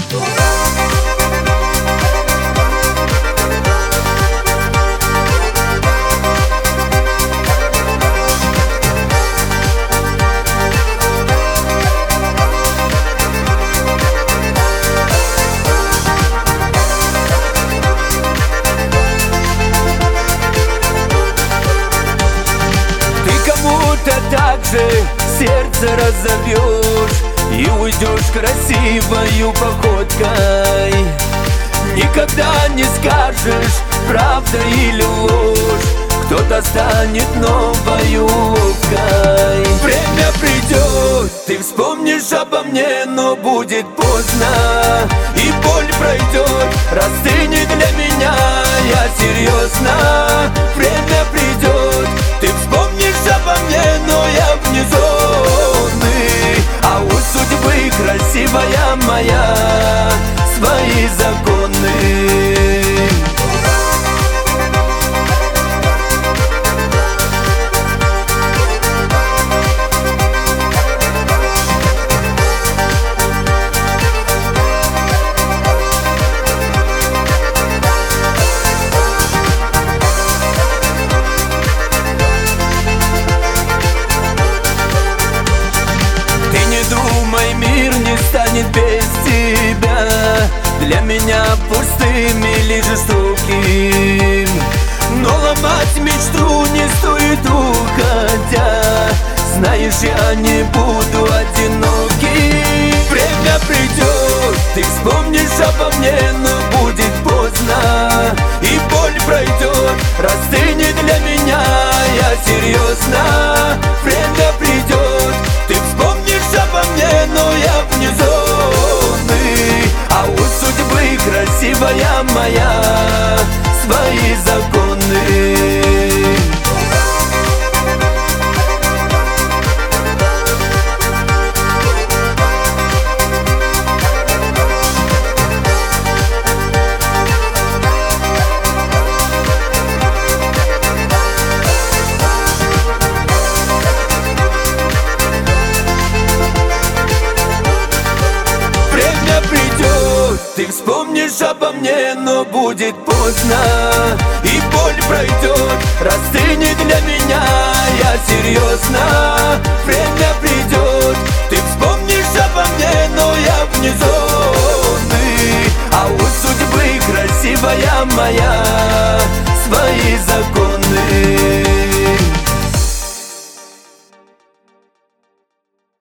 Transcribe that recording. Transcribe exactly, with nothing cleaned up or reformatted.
Так же сердце разобьешь и уйдешь красивою походкой. Никогда не скажешь, правда или ложь, кто-то станет новою улыбкой. Время придет, ты вспомнишь обо мне, но будет поздно, и боль пройдет, растынет для меня, я серьезно. Время придет, ты вспомнишь обо мне, но я вне зоны, а у судьбы красивая моя свои законы. Мир не станет без тебя, для меня пустым или жестоким. Но ломать мечту не стоит, уходя. Знаешь, я не буду одиноким. Время придет, ты вспомнишь обо мне, но будет поздно, и боль пройдет, растынет для меня, я серьезно. Время придет, ты вспомнишь обо мне, но я вне зоны, а у судьбы красивая моя свои законы. Ты вспомнишь обо мне, но будет поздно, и боль пройдет, растынет для меня, я серьезно. Время